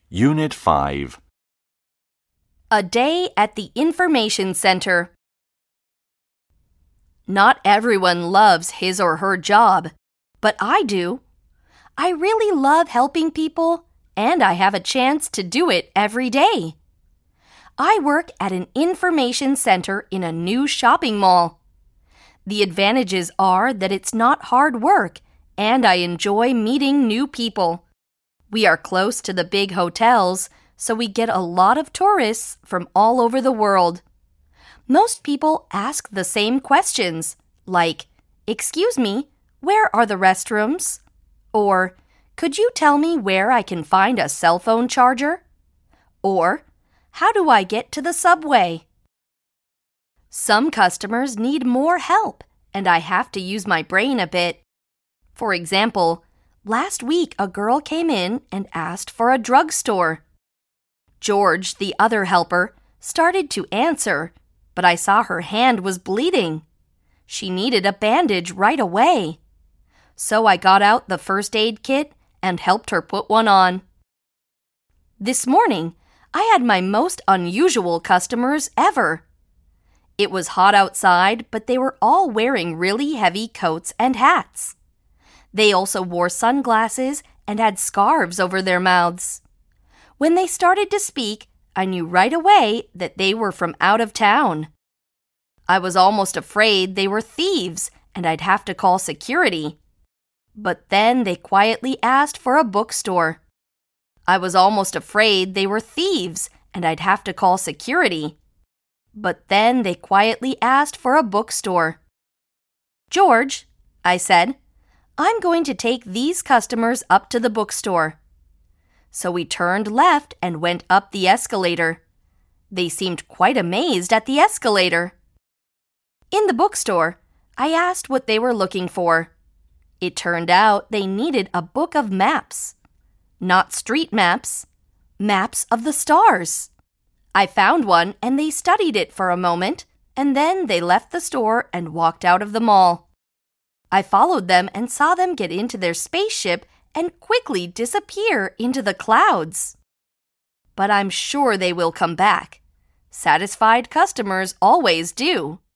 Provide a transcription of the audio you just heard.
Unit 5. A day at the information center. Not everyone loves his or her job, but I do. I really love helping people, and I have a chance to do it every day. I work at an information center in a new shopping mall. The advantages are that it's not hard work, and I enjoy meeting new people. We are close to the big hotels, so we get a lot of tourists from all over the world. Most people ask the same questions, like, "Excuse me, where are the restrooms?" Or, "Could you tell me where I can find a cell phone charger?" Or, "How do I get to the subway?" Some customers need more help, and I have to use my brain a bit. For example, last week a girl came in and asked for a drugstore. George, the other helper, started to answer, but I saw her hand was bleeding. She needed a bandage right away. So I got out the first aid kit and helped her put one on. This morning, I had my most unusual customers ever. It was hot outside, but they were all wearing really heavy coats and hats. They also wore sunglasses and had scarves over their mouths. When they started to speak, I knew right away that they were from out of town. I was almost afraid they were thieves and I'd have to call security. But then they quietly asked for a bookstore. I was almost afraid they were thieves and I'd have to call security. But then they quietly asked for a bookstore. "George," I said, "I'm going to take these customers up to the bookstore." So we turned left and went up the escalator. They seemed quite amazed at the escalator. In the bookstore, I asked what they were looking for. It turned out they needed a book of maps. Not street maps, maps of the stars. I found one and they studied it for a moment, and then they left the store and walked out of the mall. I followed them and saw them get into their spaceship and quickly disappear into the clouds. But I'm sure they will come back. Satisfied customers always do.